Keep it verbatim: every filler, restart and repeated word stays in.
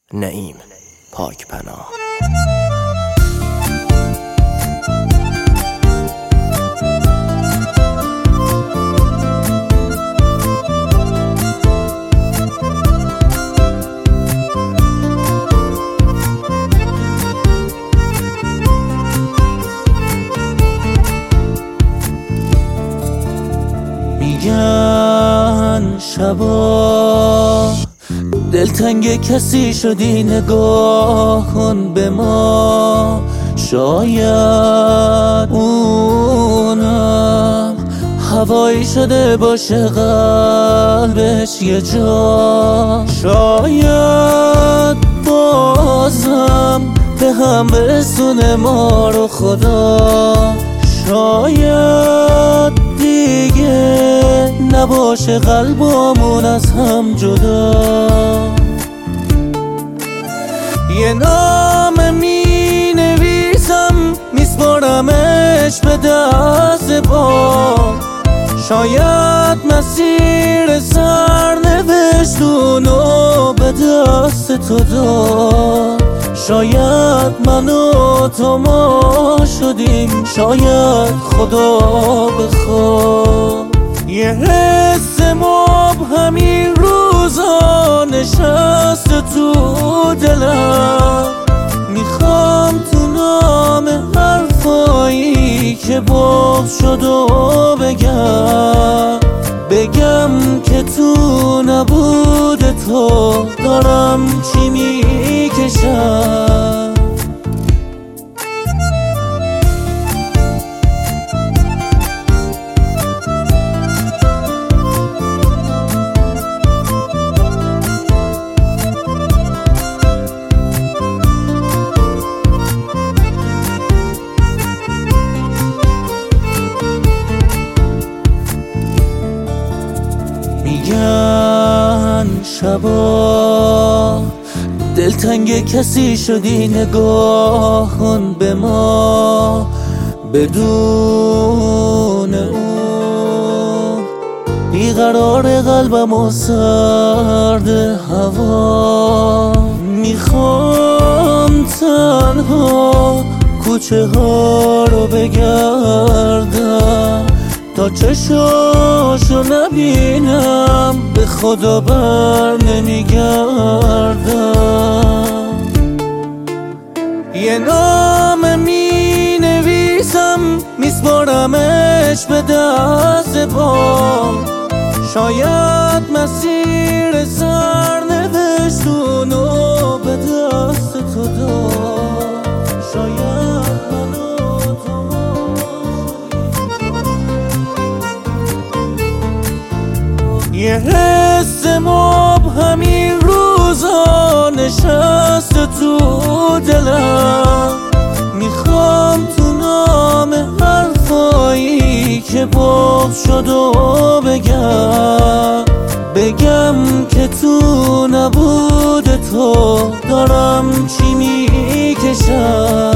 نعیم پاک پناه. میگن شبا دلتنگ کسی شدی، نگاه کن به ما، شاید اونم هوایی شده باشه قلبش یه جا، شاید بازم به هم برسونه ما رو خدا، شاید دیگه نباشه قلبمون از هم جدا. یه نام می نویسم میسپارمش به دست با، شاید مسیر سرنوشتونو به دست تو داد، شاید من و تو ما شدیم، شاید خدا بخواد. یه حس مبهمی روزا نشسته تو دلم، میخوام تو نام حرفایی که باز شد و بگم بگم که تو نبود تو دارم چی میکشم. میگن شبا دلتنگ کسی شدی، نگاه کن به ما، بدون اون بیقرار قلبم و سرد هوا، میخوام تنها کوچه ها رو بگردم تا چشاشو نبینم، به خدا بر نمیگردم. یه نام می نویسم میسپارمش به دست با، شاید مسیر سرنوشتونو به دست تو داد، شاید منو یه حس مبهمی روزا نشسته تو دلم، میخوام تو نام حرفایی که باز شد و بگم بگم که تو نبود تو دارم چی میکشم.